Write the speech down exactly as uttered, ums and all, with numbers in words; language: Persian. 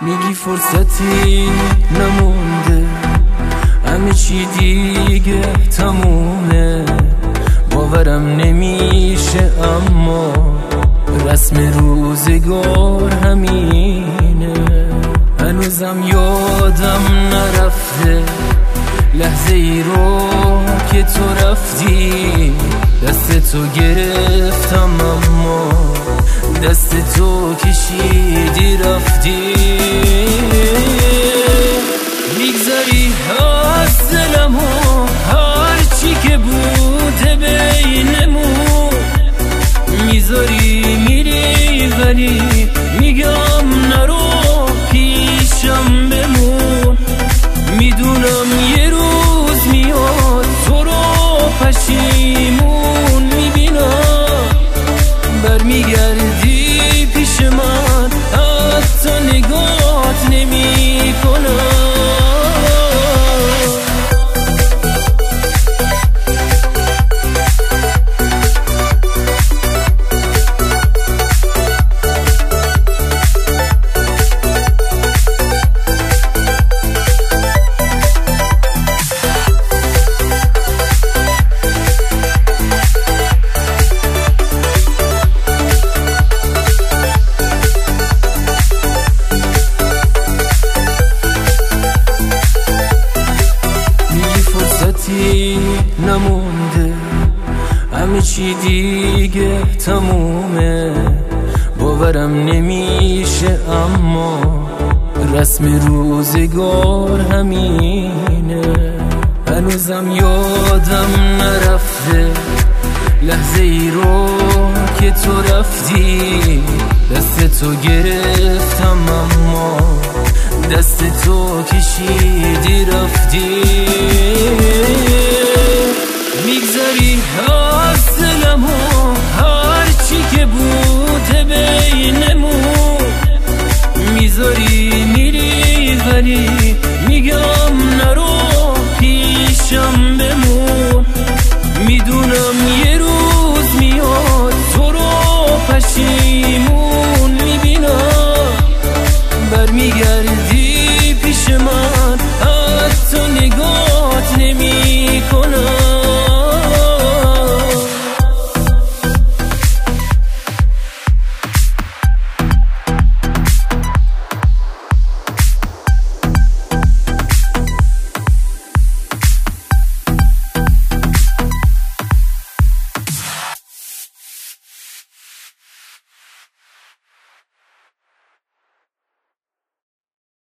میگی فرصتی نمونده، همه چی دیگه تمومه. باورم نمیشه اما رسم روزگار همینه. هنوزم یادم نرفته لحظه ای رو که تو رفتی. دست تو گرفتم اما دست تو کشیدی رفتی. میگذاری از دلم و هرچی که بوده بینمون میذاری میری، ولی میگم نرو پیشم بمون. میدونم یه روز میاد تو رو پشیمون میبینم، برمیگردی پیش من حتی نگات نمی کنم. نمونده، همه چی دیگه تمومه. باورم نمیشه اما رسم روزگار همینه. هنوزم یادم نرفته لحظه ای رو که تو رفتی. دست تو گرفتم اما دست تو کشیدی رفتی. میگذاری از دلم و هرچی که بوده بینمون میذاری